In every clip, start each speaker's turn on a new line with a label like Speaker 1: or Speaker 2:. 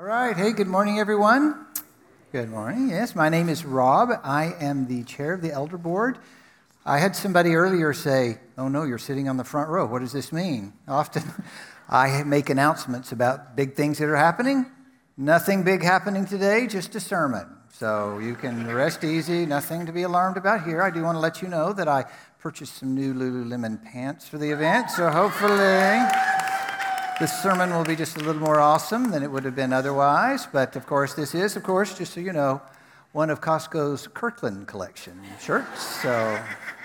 Speaker 1: right. Hey, good morning, everyone. Good morning. Yes, my name is Rob. I am the chair of the Elder Board. I had somebody earlier say, oh no, you're sitting on the front row. What does this mean? Often I make announcements about big things that are happening. Nothing big happening today, just a sermon. So you can rest easy, nothing to be alarmed about here. I do want to let you know that I purchased some new Lululemon pants for the event, so hopefully this sermon will be just a little more awesome than it would have been otherwise. But of course, this is, just so you know, one of Costco's Kirkland collection shirts. So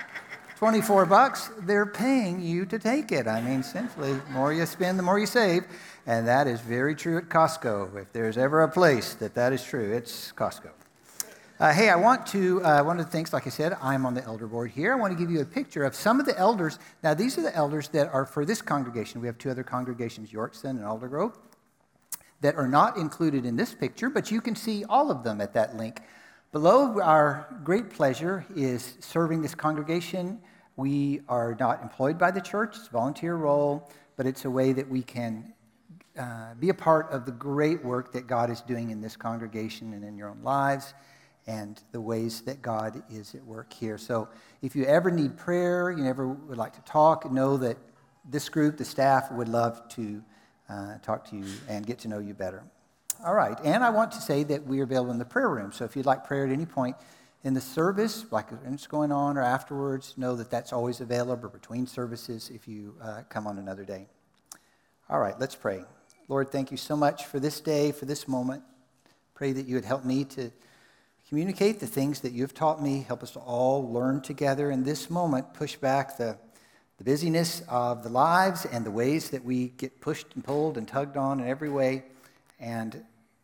Speaker 1: $24, they're paying you to take it. I mean, simply, the more you spend, the more you save. And that is very true at Costco. If there's ever a place that is true, it's Costco. Hey, I want to, one of the things, like I said, I'm on the elder board here. I want to give you a picture of some of the elders. Now, these are the elders that are for this congregation. We have two other congregations, Yorkson and Aldergrove, that are not included in this picture, but you can see all of them at that link. Below, our great pleasure is serving this congregation. We are not employed by the church. It's a volunteer role, but it's a way that we can be a part of the great work that God is doing in this congregation and in your own lives, and the ways that God is at work here. So if you ever need prayer, you ever would like to talk, know that this group, the staff, would love to talk to you and get to know you better. All right, and I want to say that we are available in the prayer room. So if you'd like prayer at any point in the service, like it's going on or afterwards, know that that's always available between services if you come on another day. All right, let's pray. Lord, thank you so much for this day, for this moment. Pray that you would help me to communicate the things that you've taught me. Help us to all learn together in this moment, push back the busyness of the lives and the ways that we get pushed and pulled and tugged on in every way, and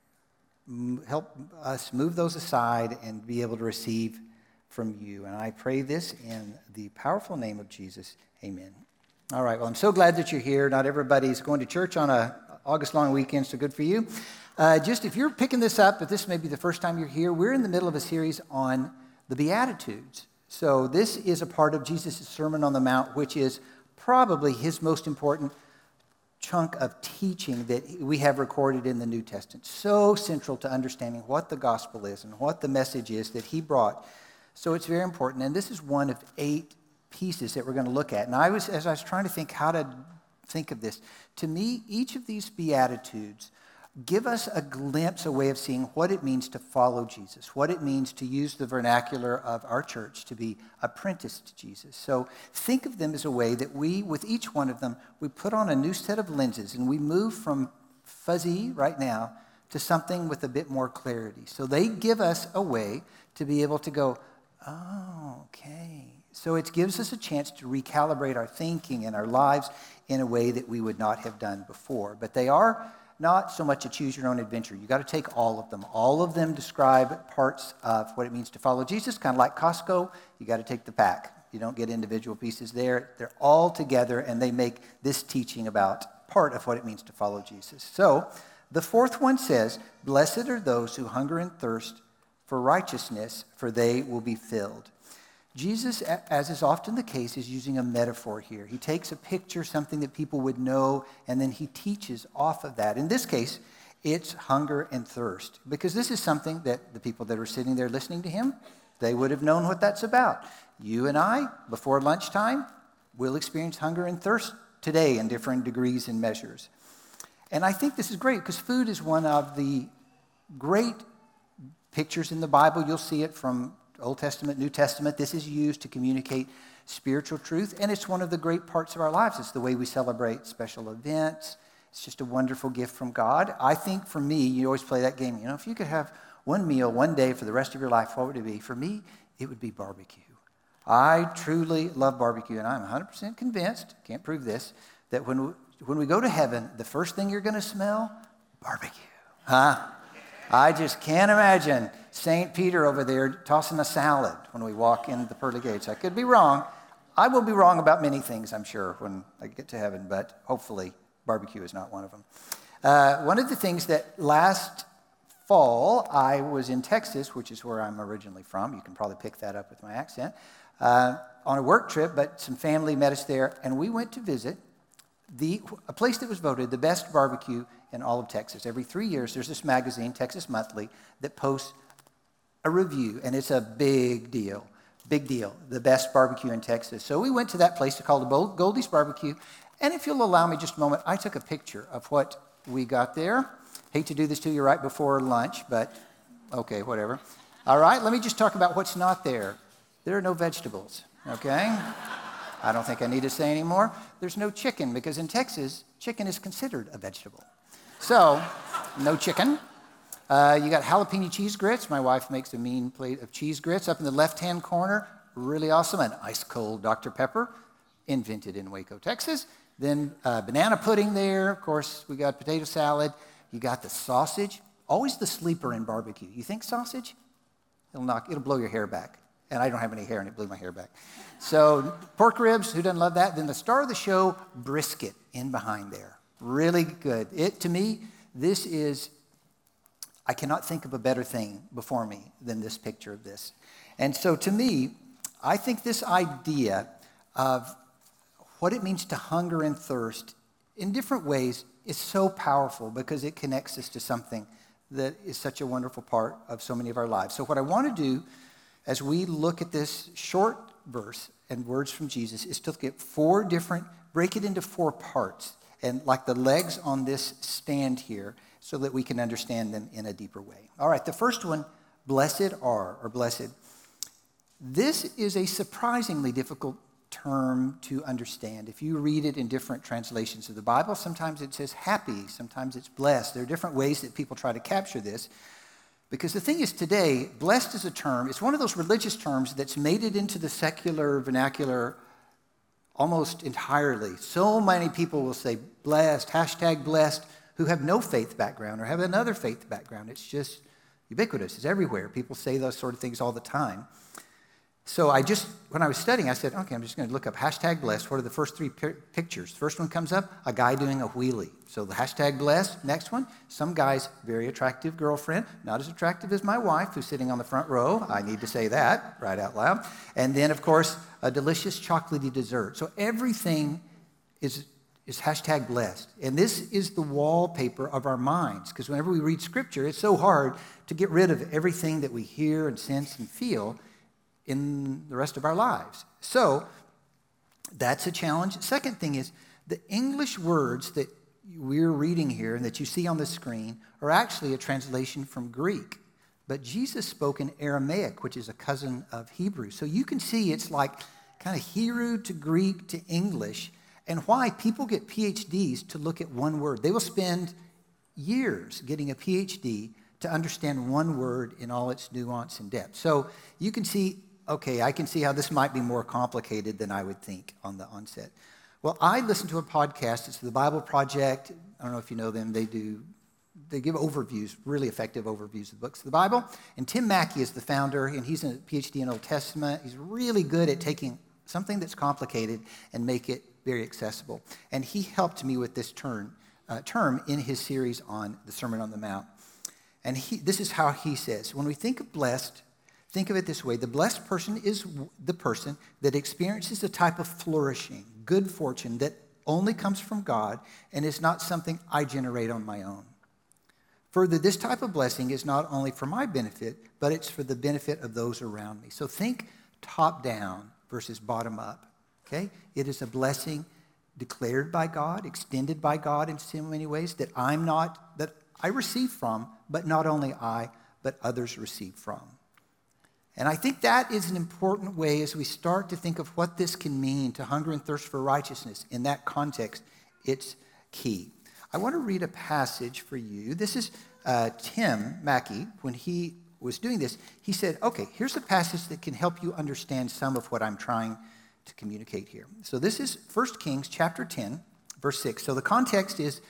Speaker 1: help us move those aside and be able to receive from you. And I pray this in the powerful name of Jesus. Amen. All right, well, I'm so glad that you're here. Not everybody's going to church on a August long weekend, so good for you. Just if you're picking this up, if this may be the first time you're here, we're in the middle of a series on the Beatitudes. So this is a part of Jesus' Sermon on the Mount, which is probably his most important chunk of teaching that we have recorded in the New Testament. So central to understanding what the gospel is and what the message is that he brought. So it's very important. And this is one of 8 pieces that we're going to look at. And as I was trying to think how to think of this, to me, each of these Beatitudes give us a glimpse, a way of seeing what it means to follow Jesus, what it means to use the vernacular of our church to be apprenticed to Jesus. So think of them as a way that we, with each one of them, we put on a new set of lenses and we move from fuzzy right now to something with a bit more clarity. So they give us a way to be able to go, oh, okay. So it gives us a chance to recalibrate our thinking and our lives in a way that we would not have done before. But they are not so much a choose-your-own adventure. You got to take all of them. All of them describe parts of what it means to follow Jesus, kind of like Costco. You got to take the pack. You don't get individual pieces there. They're all together, and they make this teaching about part of what it means to follow Jesus. So the fourth one says, "Blessed are those who hunger and thirst for righteousness, for they will be filled." Jesus, as is often the case, is using a metaphor here. He takes a picture, something that people would know, and then he teaches off of that. In this case, it's hunger and thirst, because this is something that the people that are sitting there listening to him, they would have known what that's about. You and I, before lunchtime, will experience hunger and thirst today in different degrees and measures. And I think this is great, because food is one of the great pictures in the Bible. You'll see it from Old Testament, New Testament. This is used to communicate spiritual truth, and it's one of the great parts of our lives. It's the way we celebrate special events. It's just a wonderful gift from God. I think for me, you always play that game, if you could have one meal one day for the rest of your life, what would it be? For me, it would be barbecue. I truly love barbecue, and I'm 100% convinced, can't prove this, that when we go to heaven, the first thing you're going to smell, barbecue. I just can't imagine St. Peter over there tossing a salad when we walk in the pearly gates. I could be wrong. I will be wrong about many things, I'm sure, when I get to heaven, but hopefully barbecue is not one of them. One of the things that last fall, I was in Texas, which is where I'm originally from. You can probably pick that up with my accent. On a work trip, but some family met us there, and we went to visit a place that was voted the best barbecue in all of Texas. Every 3 years, there's this magazine, Texas Monthly, that posts a review, and it's a big deal, the best barbecue in Texas. So we went to that place called Goldie's Barbecue, and if you'll allow me just a moment, I took a picture of what we got there. Hate to do this to you right before lunch, but okay, whatever. All right, let me just talk about what's not there. There are no vegetables, okay? I don't think I need to say any more. There's no chicken, because in Texas, chicken is considered a vegetable. So, no chicken. You got jalapeno cheese grits. My wife makes a mean plate of cheese grits. Up in the left-hand corner, really awesome, an ice-cold Dr. Pepper, invented in Waco, Texas. Then banana pudding there. Of course, we got potato salad. You got the sausage. Always the sleeper in barbecue. You think sausage? It'll blow your hair back. And I don't have any hair, and it blew my hair back. So pork ribs, who doesn't love that? Then the star of the show, brisket in behind there. Really good. To me, this is, I cannot think of a better thing before me than this picture of this. And so to me, I think this idea of what it means to hunger and thirst in different ways is so powerful because it connects us to something that is such a wonderful part of so many of our lives. So what I want to do as we look at this short verse and words from Jesus is to look at break it into 4 parts, and like the legs on this stand here, so that we can understand them in a deeper way. All right, the first one, blessed are, or blessed. This is a surprisingly difficult term to understand. If you read it in different translations of the Bible, sometimes it says happy, sometimes it's blessed. There are different ways that people try to capture this. Because the thing is today, blessed is a term, it's one of those religious terms that's made it into the secular vernacular almost entirely. So many people will say blessed, hashtag blessed, who have no faith background or have another faith background. It's just ubiquitous. It's everywhere. People say those sort of things all the time. So when I was studying, I said, okay, I'm just going to look up hashtag blessed. What are the first 3 pictures? First one comes up, a guy doing a wheelie. So the hashtag blessed. Next one, some guy's very attractive girlfriend, not as attractive as my wife, who's sitting on the front row. I need to say that right out loud. And then, of course, a delicious chocolatey dessert. So everything is hashtag blessed. And this is the wallpaper of our minds, because whenever we read Scripture, it's so hard to get rid of everything that we hear and sense and feel in the rest of our lives. So that's a challenge. Second thing is the English words that we're reading here and that you see on the screen are actually a translation from Greek. But Jesus spoke in Aramaic, which is a cousin of Hebrew. So you can see it's like kind of Hebrew to Greek to English, and why people get PhDs to look at one word. They will spend years getting a PhD to understand one word in all its nuance and depth. So you can see, okay, I can see how this might be more complicated than I would think on the onset. Well, I listen to a podcast. It's the Bible Project. I don't know if you know them. They give overviews, really effective overviews of the books of the Bible. And Tim Mackey is the founder, and he's a PhD in Old Testament. He's really good at taking something that's complicated and make it very accessible. And he helped me with this term in his series on the Sermon on the Mount. And this is how he says, when we think of blessed, think of it this way. The blessed person is the person that experiences a type of flourishing, good fortune that only comes from God and is not something I generate on my own. Further, this type of blessing is not only for my benefit, but it's for the benefit of those around me. So think top down versus bottom up, okay? It is a blessing declared by God, extended by God in so many ways that I receive from, but not only I, but others receive from. And I think that is an important way as we start to think of what this can mean to hunger and thirst for righteousness. In that context, it's key. I want to read a passage for you. This is Tim Mackey. When he was doing this, he said, okay, here's a passage that can help you understand some of what I'm trying to communicate here. So this is 1 Kings chapter 10, verse 6. So the context is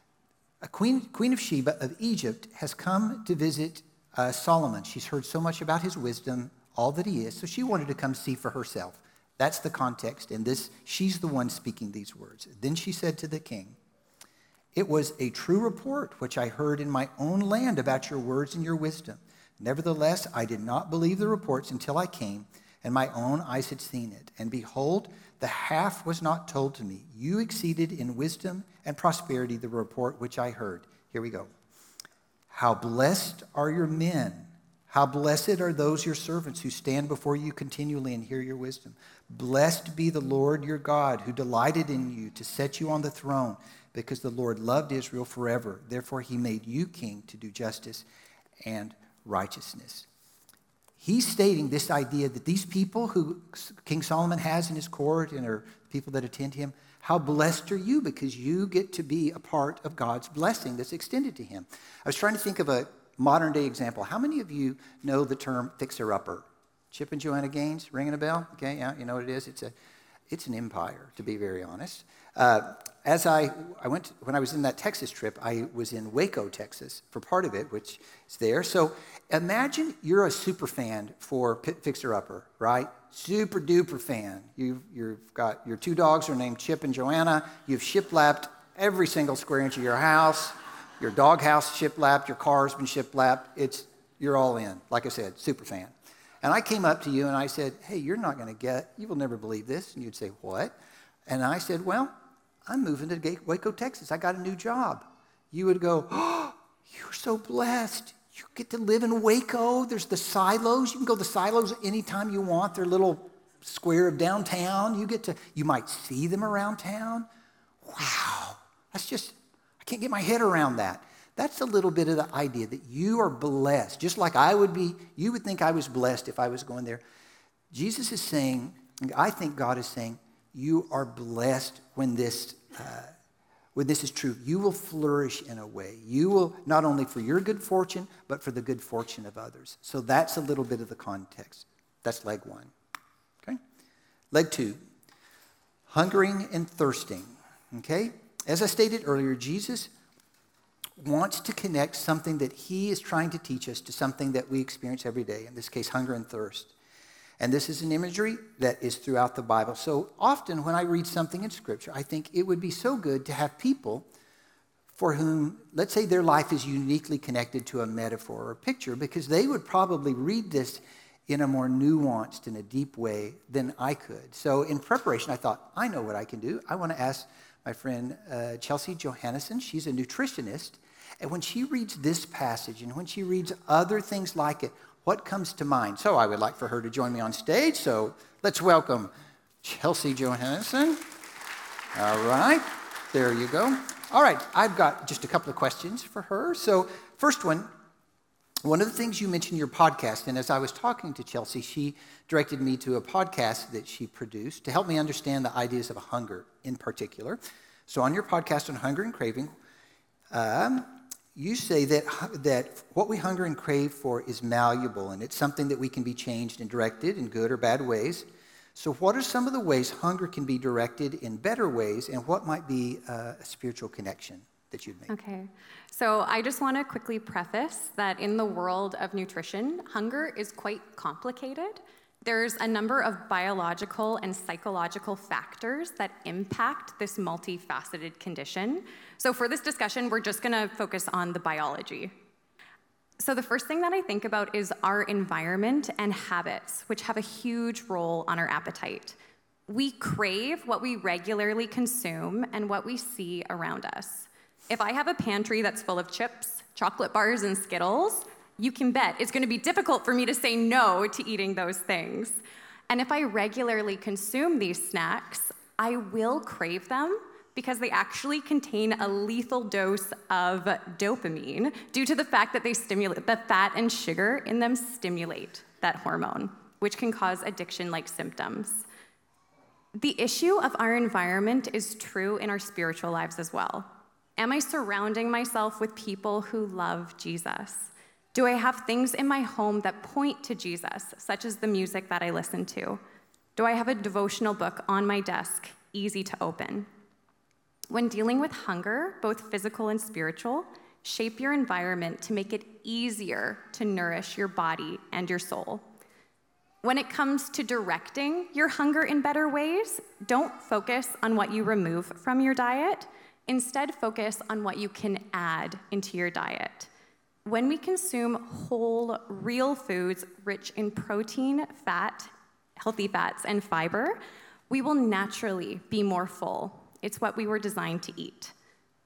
Speaker 1: a queen of Sheba of Egypt has come to visit Solomon. She's heard so much about his wisdom, all that he is, so she wanted to come see for herself. That's the context, and she's the one speaking these words. Then she said to the king, "It was a true report which I heard in my own land about your words and your wisdom. Nevertheless, I did not believe the reports until I came, and my own eyes had seen it. And behold, the half was not told to me. You exceeded in wisdom and prosperity the report which I heard. Here we go. How blessed are your men. How blessed are those your servants who stand before you continually and hear your wisdom. Blessed be the Lord your God, who delighted in you to set you on the throne, because the Lord loved Israel forever. Therefore he made you king to do justice and righteousness. He's stating this idea that these people who King Solomon has in his court and are people that attend him, how blessed are you, because you get to be a part of God's blessing that's extended to him. I was trying to think of a modern day example. How many of you know the term fixer-upper? Chip and Joanna Gaines, ringing a bell? Okay, yeah, you know what it is? It's an empire, to be very honest. When I was in that Texas trip, I was in Waco, Texas, for part of it, which is there. So imagine you're a super fan for Fixer-Upper, right? Super duper fan. You've got your two dogs are named Chip and Joanna. You've shiplapped every single square inch of your house. Your dog house shiplapped. Your car's been shiplapped. You're all in. Like I said, super fan. And I came up to you and I said, hey, you will never believe this. And you'd say, what? And I said, well, I'm moving to Waco, Texas. I got a new job. You would go, oh, you're so blessed. You get to live in Waco. There's the silos. You can go to the silos anytime you want. They're a little square of downtown. You might see them around town. Wow. I can't get my head around that. That's a little bit of the idea that you are blessed. Just like you would think I was blessed if I was going there. Jesus is saying, I think God is saying, you are blessed when this is true. You will flourish in a way. You will, not only for your good fortune, but for the good fortune of others. So that's a little bit of the context. That's leg one. Okay? Leg two, hungering and thirsting. Okay? As I stated earlier, Jesus wants to connect something that he is trying to teach us to something that we experience every day, in this case, hunger and thirst. And this is an imagery that is throughout the Bible. So often when I read something in Scripture, I think it would be so good to have people for whom, let's say their life is uniquely connected to a metaphor or a picture, because they would probably read this in a more nuanced and a deep way than I could. So in preparation, I thought, I know what I can do. I want to ask my friend Chelsea Johannesson. She's a nutritionist. And when she reads this passage and when she reads other things like it, what comes to mind? So I would like for her to join me on stage. So let's welcome Chelsea Johannesson. All right, there you go. All right, I've got just a couple of questions for her. So first one of the things you mentioned in your podcast, and as I was talking to Chelsea, she directed me to a podcast that she produced to help me understand the ideas of hunger in particular. So on your podcast on hunger and craving, you say that what we hunger and crave for is malleable, and it's something that we can be changed and directed in good or bad ways. So what are some of the ways hunger can be directed in better ways, and what might be a spiritual connection that you'd make?
Speaker 2: Okay. So I just want to quickly preface that in the world of nutrition, hunger is quite complicated. There's a number of biological and psychological factors that impact this multifaceted condition. So for this discussion, we're just going to focus on the biology. So the first thing that I think about is our environment and habits, which have a huge role on our appetite. We crave what we regularly consume and what we see around us. If I have a pantry that's full of chips, chocolate bars, and Skittles, you can bet it's going to be difficult for me to say no to eating those things. And if I regularly consume these snacks, I will crave them because they actually contain a lethal dose of dopamine due to the fact that the fat and sugar in them stimulate that hormone, which can cause addiction-like symptoms. The issue of our environment is true in our spiritual lives as well. Am I surrounding myself with people who love Jesus? Do I have things in my home that point to Jesus, such as the music that I listen to? Do I have a devotional book on my desk, easy to open? When dealing with hunger, both physical and spiritual, shape your environment to make it easier to nourish your body and your soul. When it comes to directing your hunger in better ways, don't focus on what you remove from your diet. Instead, focus on what you can add into your diet. When we consume whole, real foods rich in protein, fat, healthy fats, and fiber, we will naturally be more full. It's what we were designed to eat.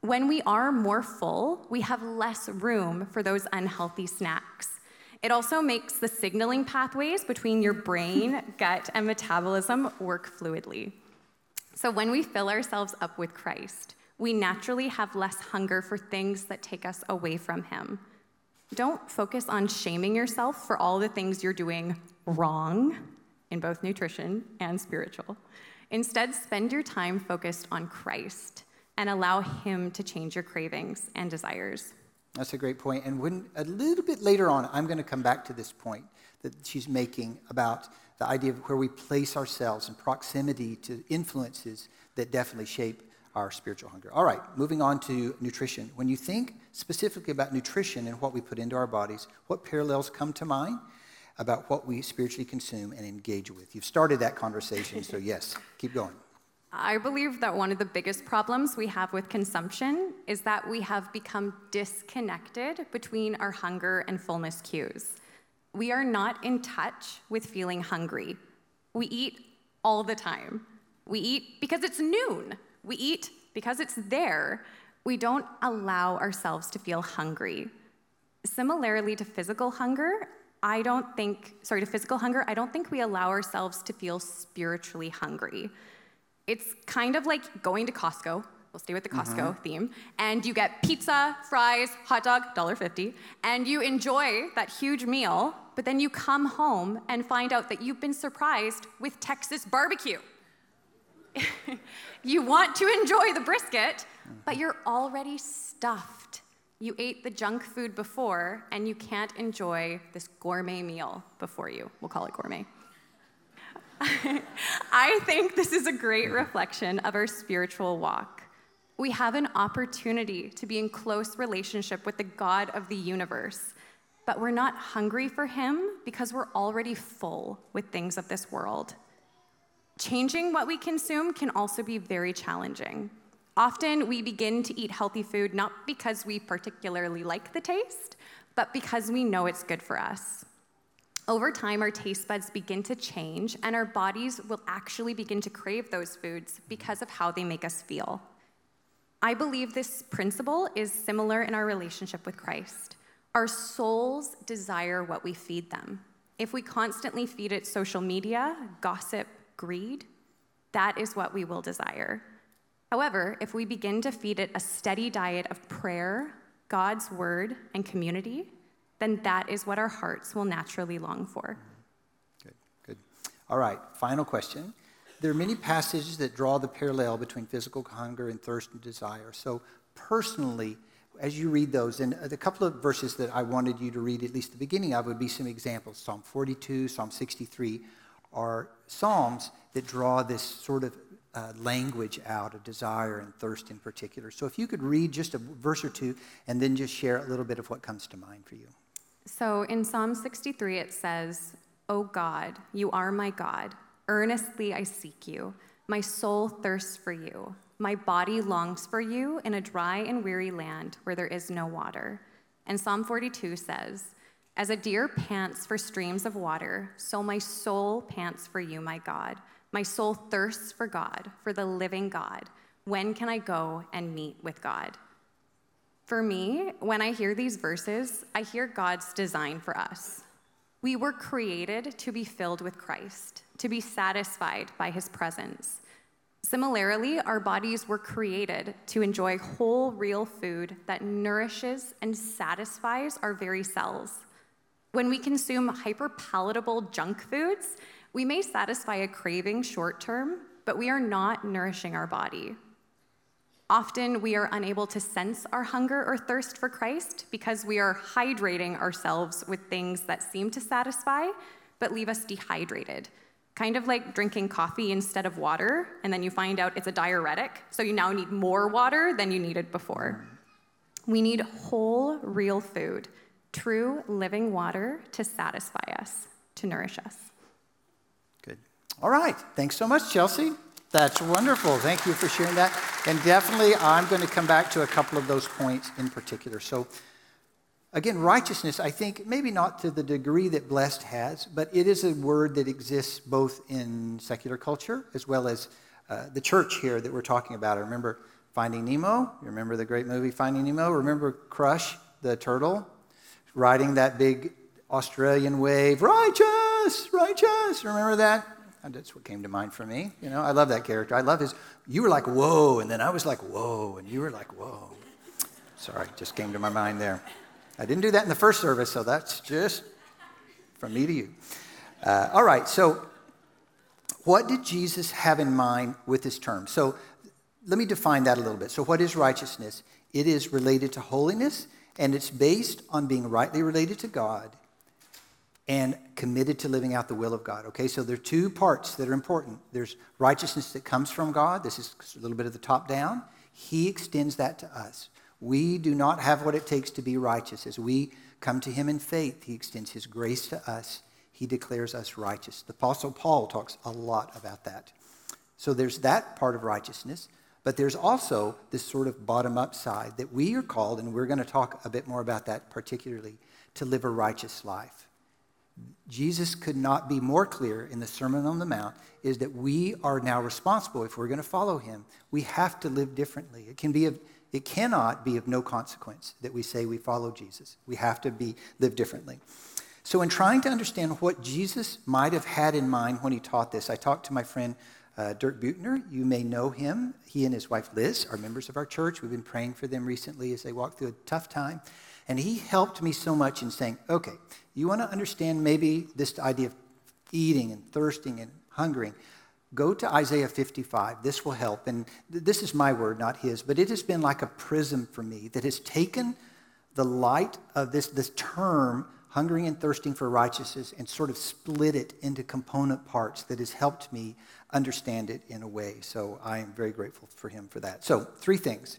Speaker 2: When we are more full, we have less room for those unhealthy snacks. It also makes the signaling pathways between your brain, gut, and metabolism work fluidly. So when we fill ourselves up with Christ, we naturally have less hunger for things that take us away from him. Don't focus on shaming yourself for all the things you're doing wrong in both nutrition and spiritual. Instead, spend your time focused on Christ and allow him to change your cravings and desires.
Speaker 1: That's a great point. And when a little bit later on, I'm going to come back to this point that she's making about the idea of where we place ourselves in proximity to influences that definitely shape our spiritual hunger. All right, moving on to nutrition. When you think specifically about nutrition and what we put into our bodies, what parallels come to mind about what we spiritually consume and engage with? You've started that conversation, so yes, keep going.
Speaker 2: I believe that one of the biggest problems we have with consumption is that we have become disconnected between our hunger and fullness cues. We are not in touch with feeling hungry. We eat all the time. We eat because it's noon. We eat because it's there. We don't allow ourselves to feel hungry. Similarly to physical hunger, I don't think we allow ourselves to feel spiritually hungry. It's kind of like going to Costco. We'll stay with the Costco theme. And you get pizza, fries, hot dog, $1.50, and you enjoy that huge meal, but then you come home and find out that you've been surprised with Texas barbecue. You want to enjoy the brisket, but you're already stuffed. You ate the junk food before, and you can't enjoy this gourmet meal before you. We'll call it gourmet. I think this is a great reflection of our spiritual walk. We have an opportunity to be in close relationship with the God of the universe, but we're not hungry for him because we're already full with things of this world. Changing what we consume can also be very challenging. Often we begin to eat healthy food not because we particularly like the taste, but because we know it's good for us. Over time, our taste buds begin to change, and our bodies will actually begin to crave those foods because of how they make us feel. I believe this principle is similar in our relationship with Christ. Our souls desire what we feed them. If we constantly feed it social media, gossip, greed, that is what we will desire. However, if we begin to feed it a steady diet of prayer, God's word, and community, then that is what our hearts will naturally long for.
Speaker 1: Good. All right, final question. There are many passages that draw the parallel between physical hunger and thirst and desire. So personally, as you read those, and a couple of verses that I wanted you to read, at least the beginning of, would be some examples. Psalm 42, Psalm 63 are psalms that draw this sort of language out of desire and thirst in particular. So if you could read just a verse or two and then just share a little bit of what comes to mind for you.
Speaker 2: So in Psalm 63, it says, "O God, you are my God. Earnestly I seek you. My soul thirsts for you. My body longs for you in a dry and weary land where there is no water." And Psalm 42 says, "As a deer pants for streams of water, so my soul pants for you, my God. My soul thirsts for God, for the living God. When can I go and meet with God?" For me, when I hear these verses, I hear God's design for us. We were created to be filled with Christ, to be satisfied by his presence. Similarly, our bodies were created to enjoy whole, real food that nourishes and satisfies our very cells. When we consume hyper-palatable junk foods, we may satisfy a craving short-term, but we are not nourishing our body. Often, we are unable to sense our hunger or thirst for Christ because we are hydrating ourselves with things that seem to satisfy, but leave us dehydrated. Kind of like drinking coffee instead of water, and then you find out it's a diuretic, so you now need more water than you needed before. We need whole, real food, true, living water to satisfy us, to nourish us.
Speaker 1: Good. All right. Thanks so much, Chelsea. That's wonderful. Thank you for sharing that. And definitely, I'm going to come back to a couple of those points in particular. So, again, righteousness, I think, maybe not to the degree that blessed has, but it is a word that exists both in secular culture as well as the church here that we're talking about. I remember Finding Nemo. You remember the great movie Finding Nemo? Remember Crush, the turtle, riding that big Australian wave? Righteous, righteous. Remember that? That's what came to mind for me. You know, I love that character. I love his, you were like, whoa, and then I was like, whoa, and you were like, whoa. Sorry, just came to my mind there. I didn't do that in the first service, so that's just from me to you. All right, so what did Jesus have in mind with this term? So let me define that a little bit. So what is righteousness? It is related to holiness, and it's based on being rightly related to God and committed to living out the will of God. Okay, so there are two parts that are important. There's righteousness that comes from God. This is a little bit of the top down. He extends that to us. We do not have what it takes to be righteous. As we come to him in faith, he extends his grace to us. He declares us righteous. The Apostle Paul talks a lot about that. So there's that part of righteousness, but there's also this sort of bottom-up side that we are called, and we're going to talk a bit more about that particularly, to live a righteous life. Jesus could not be more clear in the Sermon on the Mount is that we are now responsible. If we're going to follow him, we have to live differently. It cannot be of no consequence that we say we follow Jesus. We have to live differently. So in trying to understand what Jesus might have had in mind when he taught this, I talked to my friend Dirk Buechner. You may know him. He and his wife Liz are members of our church. We've been praying for them recently as they walk through a tough time. And he helped me so much in saying, okay, you want to understand maybe this idea of eating and thirsting and hungering, go to Isaiah 55. This will help. And this is my word, not his, but it has been like a prism for me that has taken the light of this term, hungering and thirsting for righteousness, and sort of split it into component parts that has helped me understand it in a way. So I am very grateful for him for that. So 3 things.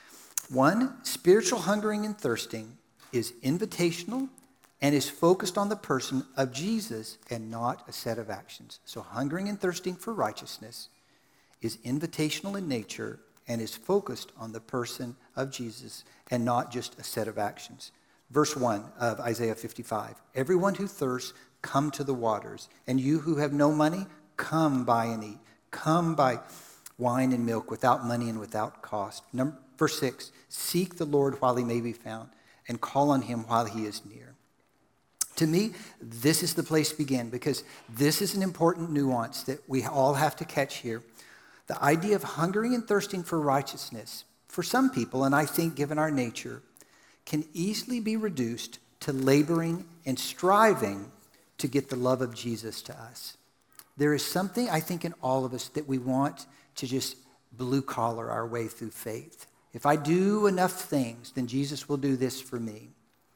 Speaker 1: 1, spiritual hungering and thirsting is invitational and is focused on the person of Jesus and not a set of actions. So hungering and thirsting for righteousness is invitational in nature and is focused on the person of Jesus and not just a set of actions. Verse 1 of Isaiah 55, everyone who thirsts, come to the waters. And you who have no money, come buy and eat. Come buy wine and milk without money and without cost. Verse 6, seek the Lord while he may be found and call on him while he is near. To me, this is the place to begin because this is an important nuance that we all have to catch here. The idea of hungering and thirsting for righteousness, for some people, and I think given our nature, can easily be reduced to laboring and striving to get the love of Jesus to us. There is something, I think, in all of us that we want to just blue-collar our way through faith. If I do enough things, then Jesus will do this for me.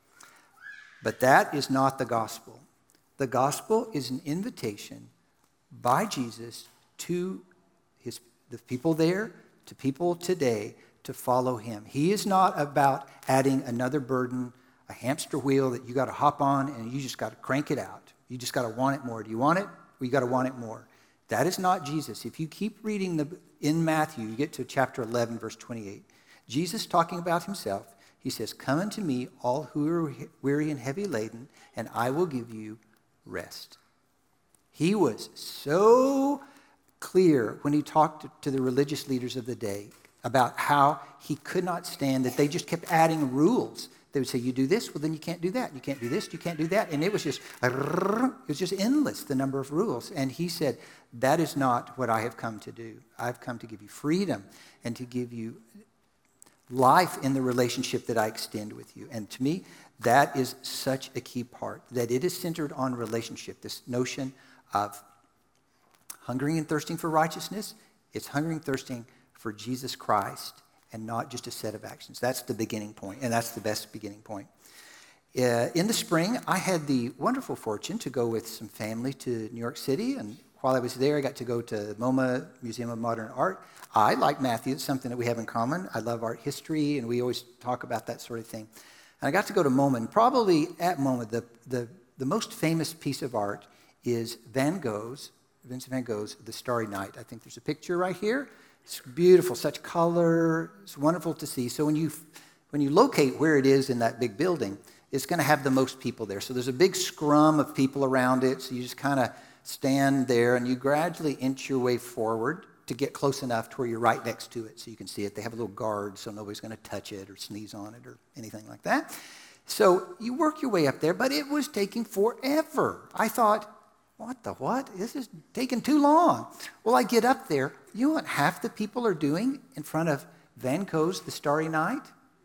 Speaker 1: But that is not the gospel. The gospel is an invitation by Jesus to the people there, to people today, to follow him. He is not about adding another burden, a hamster wheel that you got to hop on and you just got to crank it out. You just got to want it more. Do you want it? Well, you got to want it more. That is not Jesus. If you keep reading in Matthew, you get to chapter 11, verse 28. Jesus talking about himself, he says, come unto me, all who are weary and heavy laden, and I will give you rest. He was so clear when he talked to the religious leaders of the day about how he could not stand that they just kept adding rules. They would say, you do this, well, then you can't do that. You can't do this, you can't do that. And it was just endless, the number of rules. And he said, that is not what I have come to do. I've come to give you freedom and to give you life in the relationship that I extend with you. And to me, that is such a key part, that it is centered on relationship, this notion of hungering and thirsting for righteousness. It's hungering and thirsting for Jesus Christ and not just a set of actions. That's the beginning point, and that's the best beginning point. In the spring, I had the wonderful fortune to go with some family to New York City, and while I was there, I got to go to MoMA, Museum of Modern Art. I, like Matthew, it's something that we have in common. I love art history, and we always talk about that sort of thing. And I got to go to MoMA, and probably at MoMA, the most famous piece of art is Vincent van Gogh's The Starry Night. I think there's a picture right here. It's beautiful, such color. It's wonderful to see. So when you locate where it is in that big building, it's going to have the most people there. So there's a big scrum of people around it. So you just kind of stand there and you gradually inch your way forward to get close enough to where you're right next to it so you can see it. They have a little guard so nobody's going to touch it or sneeze on it or anything like that. So you work your way up there, but it was taking forever. I thought, what? This is taking too long. Well, I get up there. You know what half the people are doing in front of Van Gogh's The Starry Night?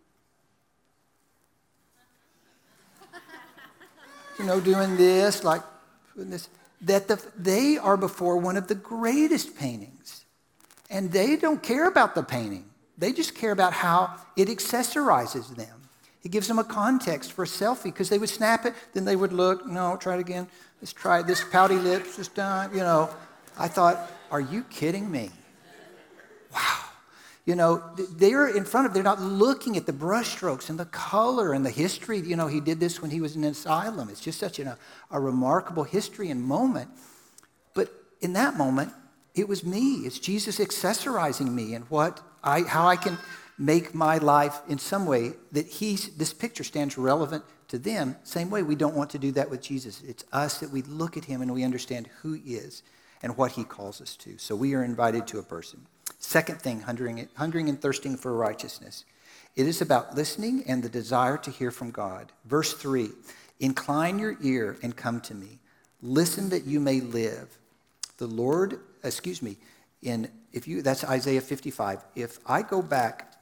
Speaker 1: Doing this, like doing this. They are before one of the greatest paintings. And they don't care about the painting. They just care about how it accessorizes them. It gives them a context for a selfie because they would snap it, then they would look, no, try it again. Let's try this, pouty lips, just done, I thought, are you kidding me? Wow. They're in front of, they're not looking at the brushstrokes and the color and the history. He did this when he was in an asylum. It's just such a remarkable history and moment. But in that moment, it was me. It's Jesus accessorizing me and how I can make my life in some way that this picture stands relevant to them. Same way we don't want to do that with Jesus. It's us that we look at him and we understand who he is and what he calls us to. So we are invited to a person. Second thing, hungering and thirsting for righteousness. It is about listening and the desire to hear from God. Verse 3, incline your ear and come to me. Listen that you may live. That's Isaiah 55. If I go back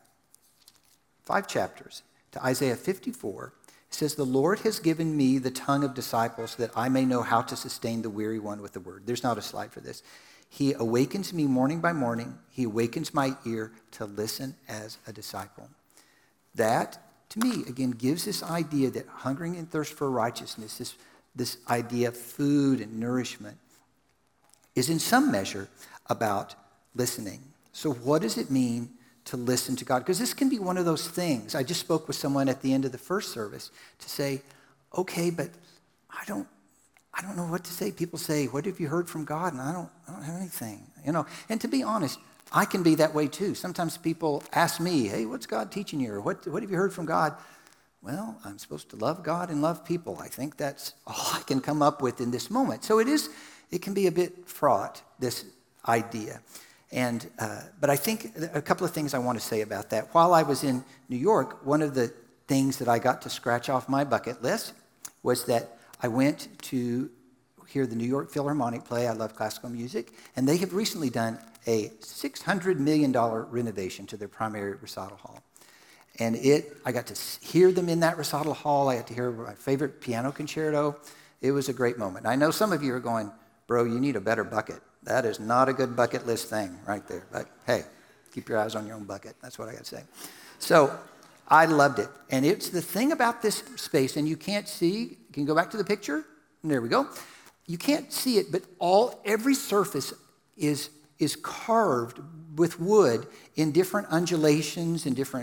Speaker 1: 5 chapters to Isaiah 54, it says, the Lord has given me the tongue of disciples that I may know how to sustain the weary one with the word. There's not a slide for this. He awakens me morning by morning. He awakens my ear to listen as a disciple. That, to me, again, gives this idea that hungering and thirst for righteousness, this idea of food and nourishment, is in some measure about listening. So what does it mean to listen to God? Because this can be one of those things. I just spoke with someone at the end of the first service to say, okay, but I don't know what to say. People say, what have you heard from God? And I don't have anything, And to be honest, I can be that way too. Sometimes people ask me, hey, what's God teaching you? Or what have you heard from God? Well, I'm supposed to love God and love people. I think that's all I can come up with in this moment. So it can be a bit fraught, this idea. But I think a couple of things I want to say about that. While I was in New York, one of the things that I got to scratch off my bucket list was that I went to hear the New York Philharmonic play. I love classical music. And they have recently done a $600 million renovation to their primary recital hall. And I got to hear them in that recital hall. I got to hear my favorite piano concerto. It was a great moment. I know some of you are going, bro, you need a better bucket. That is not a good bucket list thing right there. But hey, keep your eyes on your own bucket. That's what I got to say. So I loved it. And it's the thing about this space, and you can't see, can you go back to the picture? There we go. You can't see it, but every surface is carved with wood in different undulations and different,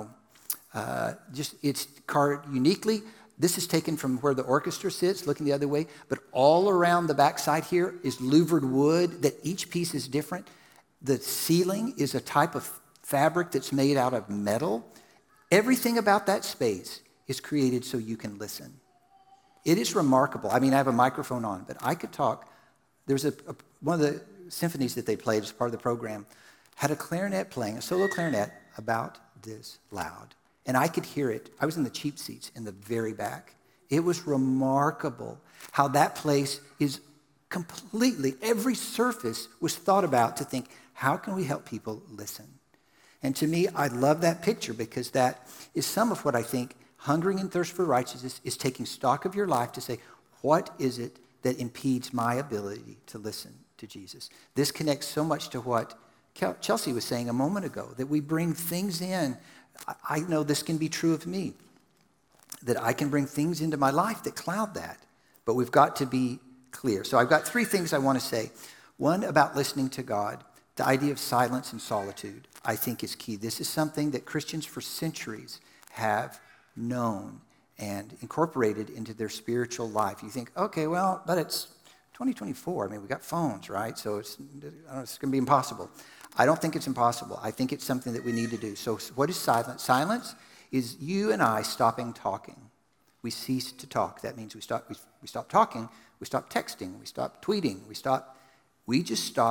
Speaker 1: it's carved uniquely. This is taken from where the orchestra sits, looking the other way, but all around the backside here is louvered wood that each piece is different. The ceiling is a type of fabric that's made out of metal. Everything about that space is created so you can listen. It is remarkable. I mean, I have a microphone on, but I could talk. There's one of the symphonies that they played as part of the program had a clarinet playing, a solo clarinet, about this loud. And I could hear it. I was in the cheap seats in the very back. It was remarkable how that place is completely, every surface was thought about to think, how can we help people listen? And to me, I love that picture because that is some of what I think hungering and thirst for righteousness is, taking stock of your life to say, what is it that impedes my ability to listen to Jesus? This connects so much to what Chelsea was saying a moment ago, that we bring things in. I know this can be true of me, that I can bring things into my life that cloud that, but we've got to be clear. So I've got 3 things I want to say. One, about listening to God. The idea of silence and solitude, I think, is key. This is something that Christians for centuries have known and incorporated into their spiritual life. You think, okay, well, but it's 2024. I mean, we got phones, right? So it's going to be impossible. I don't think it's impossible. I think it's something that we need to do. So what is silence? Silence is you and I stopping talking. We cease to talk. That means we stop talking, we stop texting, we stop tweeting, we just stop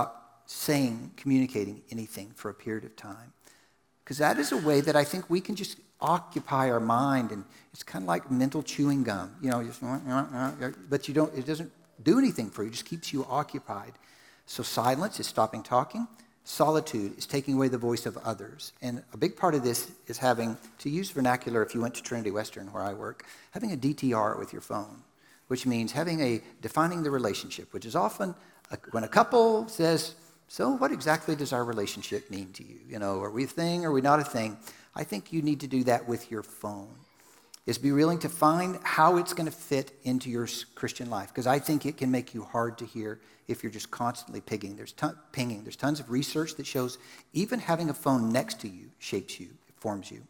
Speaker 1: saying, communicating anything for a period of time. Because that is a way that I think we can just occupy our mind, and it's kind of like mental chewing gum. You know, just, but you don't, it doesn't do anything for you, it just keeps you occupied. So silence is stopping talking. Solitude is taking away the voice of others. And a big part of this is having, to use vernacular if you went to Trinity Western where I work, having a DTR with your phone, which means defining the relationship, which is often when a couple says, so what exactly does our relationship mean to you? You know, are we a thing? Are we not a thing? I think you need to do that with your phone, is be willing to find how it's going to fit into your Christian life. Because I think it can make you hard to hear if you're just constantly pinging. There's tons of research that shows even having a phone next to you shapes you, it forms you.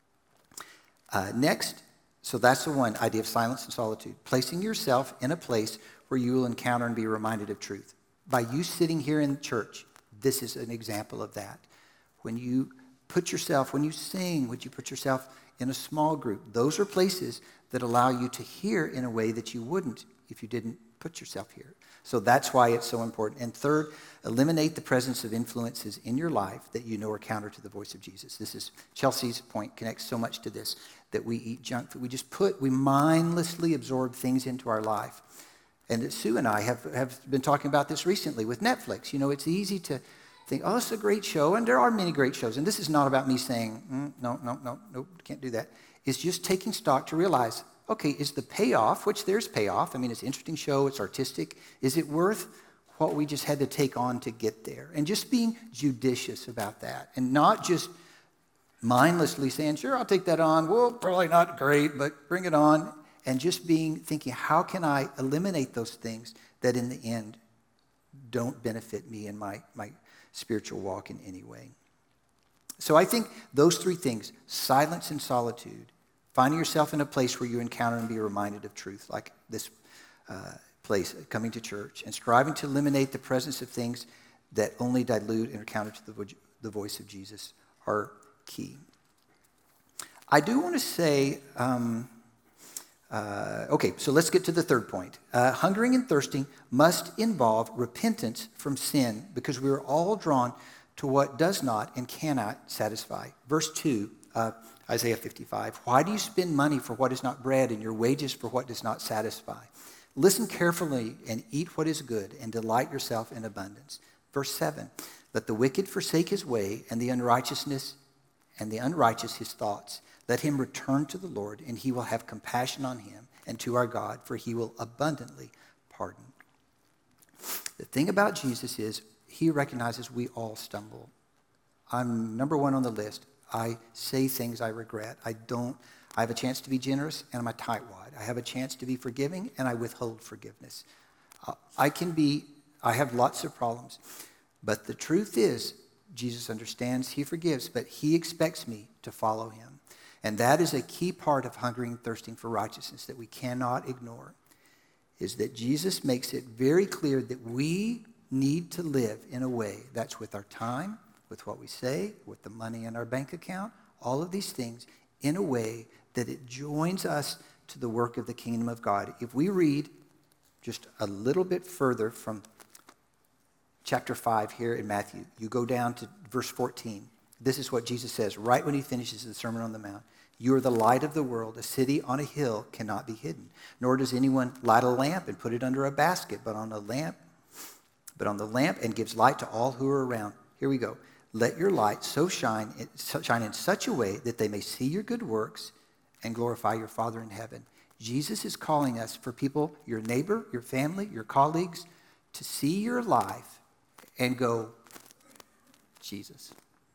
Speaker 1: Next, so that's the one idea of silence and solitude. Placing yourself in a place where you will encounter and be reminded of truth. By you sitting here in church, this is an example of that. When you sing, would you put yourself in a small group? Those are places that allow you to hear in a way that you wouldn't if you didn't put yourself here. So that's why it's so important. And third, eliminate the presence of influences in your life that you know are counter to the voice of Jesus. This is Chelsea's point, connects so much to this, that we eat junk food. We mindlessly absorb things into our life. And Sue and I have been talking about this recently with Netflix. You know, it's easy to think, oh, it's a great show, and there are many great shows. And this is not about me saying, no, can't do that. It's just taking stock to realize, okay, is the payoff, which there's payoff. I mean, it's an interesting show, it's artistic. Is it worth what we just had to take on to get there? And just being judicious about that, and not just mindlessly saying, sure, I'll take that on. Well, probably not great, but bring it on. And just thinking, how can I eliminate those things that in the end don't benefit me in my spiritual walk in any way? So I think those three things, silence and solitude, finding yourself in a place where you encounter and be reminded of truth, like this place, coming to church, and striving to eliminate the presence of things that only dilute and are counter to the voice of Jesus are key. I do want to say, okay, so let's get to the third point. Hungering and thirsting must involve repentance from sin, because we are all drawn to what does not and cannot satisfy. Verse 2, Isaiah 55, why do you spend money for what is not bread and your wages for what does not satisfy? Listen carefully and eat what is good and delight yourself in abundance. Verse 7, let the wicked forsake his way and the unrighteous his thoughts. Let him return to the Lord, and he will have compassion on him, and to our God, for he will abundantly pardon. The thing about Jesus is he recognizes we all stumble. I'm number one on the list. I say things I regret. I have a chance to be generous, and I'm a tightwad. I have a chance to be forgiving, and I withhold forgiveness. I have lots of problems. But the truth is, Jesus understands, he forgives, but he expects me to follow him. And that is a key part of hungering and thirsting for righteousness that we cannot ignore, is that Jesus makes it very clear that we need to live in a way that's with our time, with what we say, with the money in our bank account, all of these things, in a way that it joins us to the work of the kingdom of God. If we read just a little bit further from chapter 5 here in Matthew, you go down to verse 14. This is what Jesus says right when he finishes the Sermon on the Mount. You are the light of the world. A city on a hill cannot be hidden. Nor does anyone light a lamp and put it under a basket, but on the lamp and gives light to all who are around. Here we go. Let your light so shine in such a way that they may see your good works and glorify your Father in heaven. Jesus is calling us, for people, your neighbor, your family, your colleagues, to see your life and go, Jesus.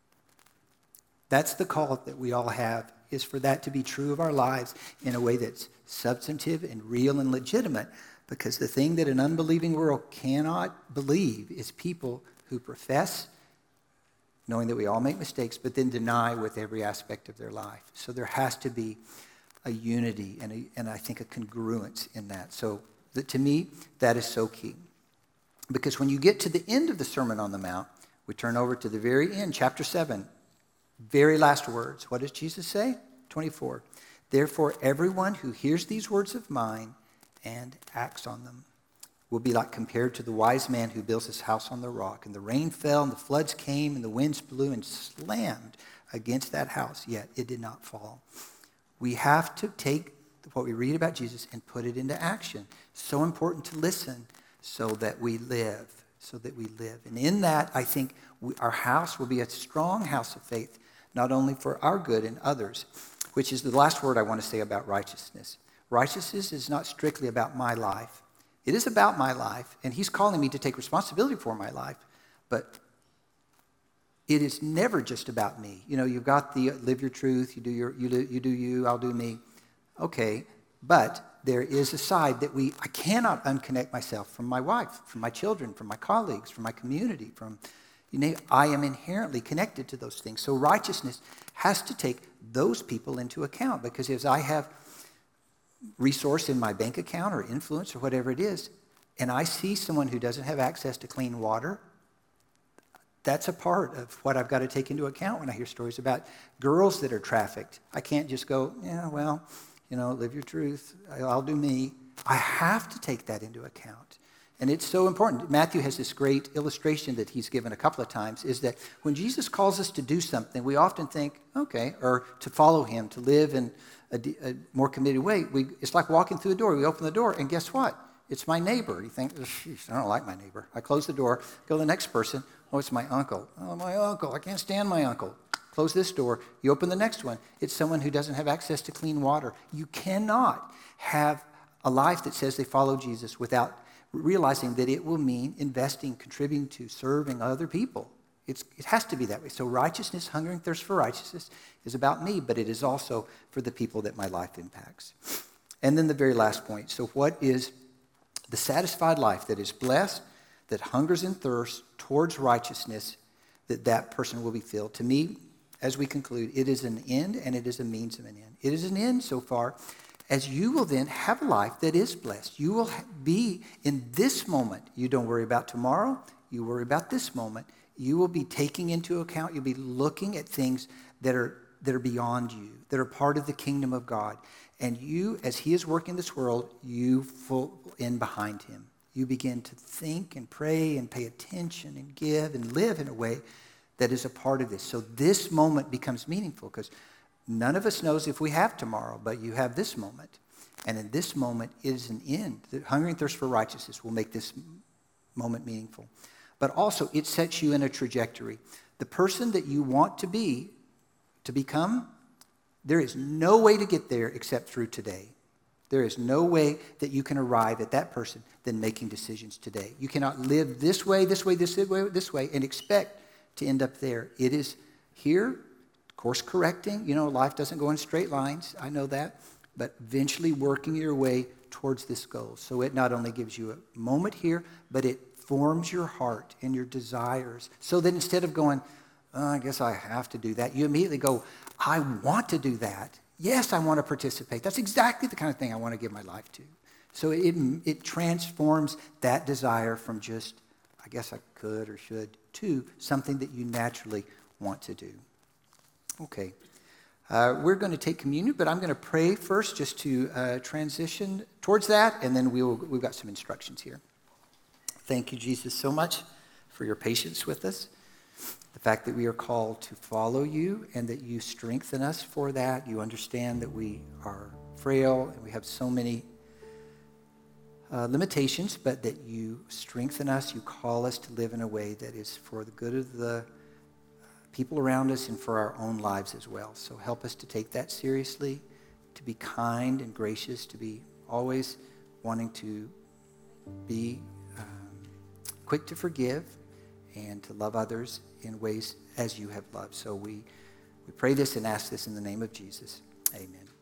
Speaker 1: That's the call that we all have, is for that to be true of our lives in a way that's substantive and real and legitimate. Because the thing that an unbelieving world cannot believe is people who profess, knowing that we all make mistakes, but then deny with every aspect of their life. So there has to be a unity and I think a congruence in that. So to me, that is so key. Because when you get to the end of the Sermon on the Mount, we turn over to the very end, chapter 7, very last words. What does Jesus say? 24. Therefore, everyone who hears these words of mine and acts on them will be like compared to the wise man who builds his house on the rock. And the rain fell, and the floods came, and the winds blew and slammed against that house, yet it did not fall. We have to take what we read about Jesus and put it into action. So important to listen so that we live, And in that, I think our house will be a strong house of faith, not only for our good and others, which is the last word I want to say about righteousness. Righteousness is not strictly about my life. It is about my life, and he's calling me to take responsibility for my life, but it is never just about me. You know, you've got the live your truth, you do you, I'll do me. Okay, but there is a side that I cannot unconnect myself from my wife, from my children, from my colleagues, from my community, I am inherently connected to those things. So righteousness has to take those people into account, because as I have resource in my bank account or influence or whatever it is, and I see someone who doesn't have access to clean water, that's a part of what I've got to take into account when I hear stories about girls that are trafficked. I can't just go, live your truth, I'll do me. I have to take that into account. And it's so important. Matthew has this great illustration that he's given a couple of times, is that when Jesus calls us to do something, we often think, okay, or to follow him, to live in a more committed way. It's like walking through the door. We open the door, and guess what? It's my neighbor. You think, I don't like my neighbor. I close the door, go to the next person. Oh, it's my uncle. Oh, my uncle. I can't stand my uncle. Close this door. You open the next one. It's someone who doesn't have access to clean water. You cannot have a life that says they follow Jesus without realizing that it will mean investing, contributing to, serving other people. It has to be that way. So righteousness, hunger and thirst for righteousness, is about me, but it is also for the people that my life impacts. And then the very last point. So what is the satisfied life that is blessed, that hungers and thirsts towards righteousness, that person will be filled? To me, as we conclude, it is an end and it is a means of an end. It is an end so far as you will then have a life that is blessed. You will be in this moment. You don't worry about tomorrow. You worry about this moment. You will be taking into account, you'll be looking at things that are beyond you, that are part of the kingdom of God. And you, as he is working this world, you fall in behind him. You begin to think and pray and pay attention and give and live in a way that is a part of this. So this moment becomes meaningful, because none of us knows if we have tomorrow, but you have this moment. And in this moment is an end. The hunger and thirst for righteousness will make this moment meaningful. But also, it sets you in a trajectory. The person that you want to become, there is no way to get there except through today. There is no way that you can arrive at that person than making decisions today. You cannot live this way, and expect to end up there. It is here, course correcting. Life doesn't go in straight lines. I know that. But eventually working your way towards this goal. So it not only gives you a moment here, but it forms your heart and your desires. So that instead of going, I guess I have to do that, you immediately go, I want to do that. Yes, I want to participate. That's exactly the kind of thing I want to give my life to. So it transforms that desire from just, I guess I could or should, to something that you naturally want to do. Okay. We're going to take communion, but I'm going to pray first just to transition towards that, and then we've got some instructions here. Thank you, Jesus, so much for your patience with us, the fact that we are called to follow you and that you strengthen us for that. You understand that we are frail and we have so many limitations, but that you strengthen us. You call us to live in a way that is for the good of the people around us and for our own lives as well. So help us to take that seriously, to be kind and gracious, to be always wanting to be quick to forgive and to love others in ways as you have loved. So we pray this and ask this in the name of Jesus. Amen.